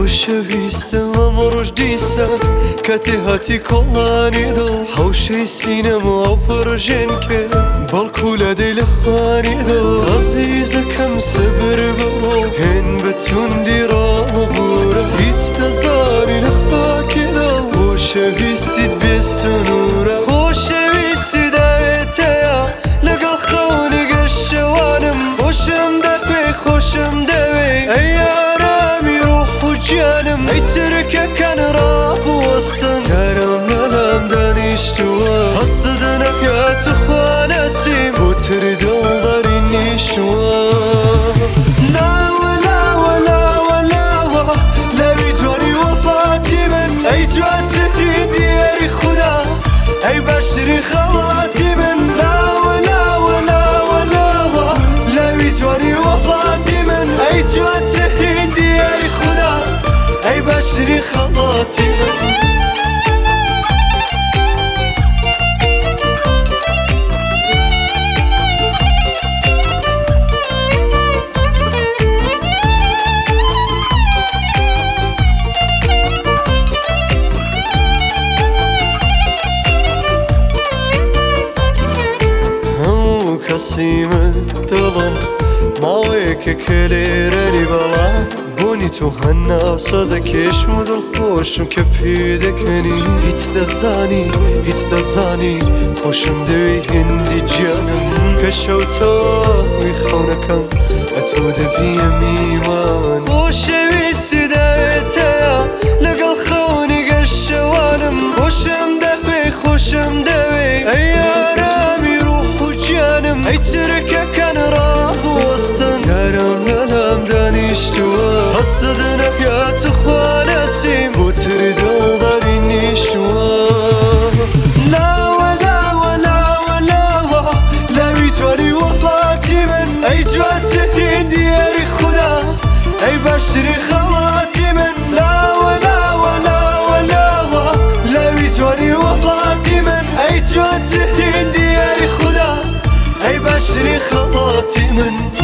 خۆشەویستم ئەمە ڕۆژدیسە کاتێ هاتی کۆڵانی دڵ حەوشەی سینەمە ئەو پڕژێن کرد بەڵکو لە دەی لە خوانی دڵ عەزیزەکەم سەبر بەوە هێن بە توندی ڕامەبورە هیچ دەزانی لە خاکی دڵ خۆشەویستیت بێ سنوورە خۆشەویستی داوێتەیە لەگەڵ خەونی گەشتەوانم خۆشم دەبێ خۆشم دەوێ ئەی ئارامی ڕوح و گیانم ئەی چرکەکان ڕابوەستن کارم لەلام دانیشتووە هەستت نەکاتە خوا نەسیم بۆتر دڵداری نیشتووە لاوە لاوە لاوە لاوە لاوی جوانی وەفاتی من ئەی جوانترین دیاری خودا ئەی باشترین خەڵاتی من لاوە لاوە لاوە لاوە لاوی جوانی وەفاتی من ئەی جوانترین دیاری خودا ئەی باشترین خەڵاتی من کەسیمە دڵم ماوەیەکە کە لێرەنی بەڵام بۆنی تۆ هەناسە دەکێشم و دڵخۆشم کە پێ دەکەنی هیچ دەزانی خۆشم دەوێ هێندی گیانم کە شەوتەوەی خەونەکەم ئەتۆ دەبیە میوان خۆشەویستی دەوێتەیە لەگەڵ خەونی گەشتەوانم خۆشم دەبێ خۆشم دەوێ ئەی ئارامی ڕوح و گیانم ئەی چرکەکان ڕابوەستن کارم لەلام دانیشتووە هەستت نەکاتە خوا نەسیم بۆتر دڵداری نیشتووە لاوە لاوە لاوە لاوە لاوی جوانی وەفاتی من ئەی جوانترین دیاری خودا ئەی باشترین خەڵاتی من لاوە لاوە لاوە لاوە لاوی جوانی وەفاتی من ئەی جوانترین دیاری خودا ئەی باشترین خەڵاتی من